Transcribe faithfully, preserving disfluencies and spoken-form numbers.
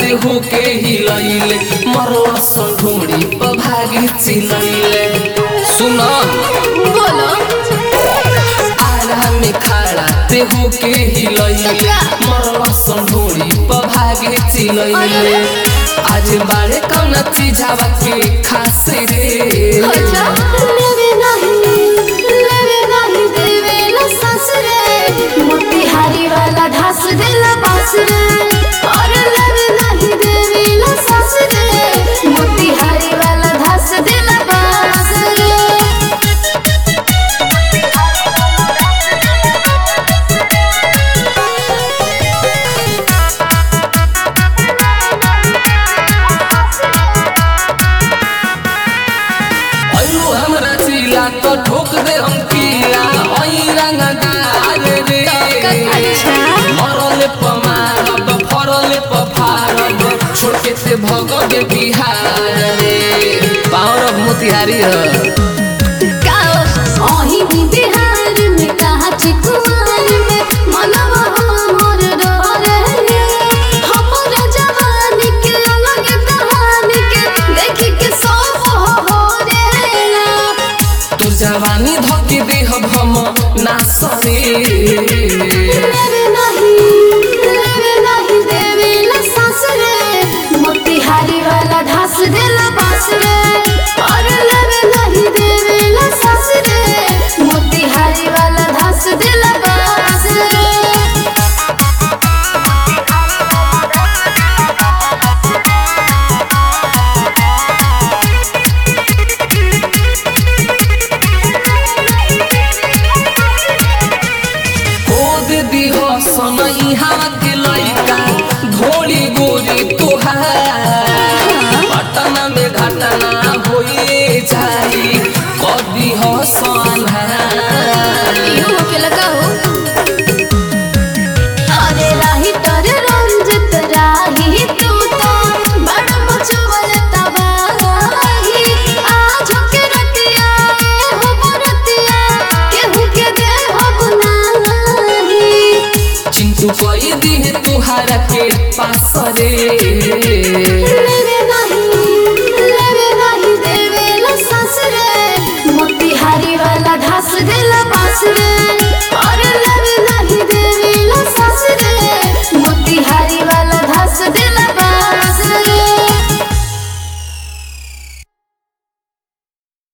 होके हिलैले मरवा संढोड़ी पर भागी चिलैले सुन बोलो आरा में खड़ा ते होके हिलैले मरवा संढोड़ी पर भागी चिलैले आज बारे कौन चीजावा के खास रे अच्छा लेवे नहीं लेवे नहीं देवे ला सांस रे मोतिहारी वाला ढास देला बास रे और लेवे नहीं देवे ला सांस रे मोतिहारी वाला ढास देला बास रे हमरा चिला तो ठोक दे हम किला ओई रंगदार रे मरले पमारब फरले पफारब छोड़ के ते भगवे बिहार रे पावर मोतिहारी है ओही भी बिहार में कहा चिकुआर में मनवा हमर डरे हमर जवानी के अलग कहानी के देखी के सब हो रे तू जवानी धके देहब हम नासरे लेवे नहीं लेवे नहीं देवे ला सांस रे मोतिहारी वाला ढास देला बास रे और लेवे नहीं देवे ला सांस रे मोतिहारी वाला ढास देला बास रे सनई हवा के लइका घोड़ी गोरी तोहार पटना में घटना होए जाई कदी हो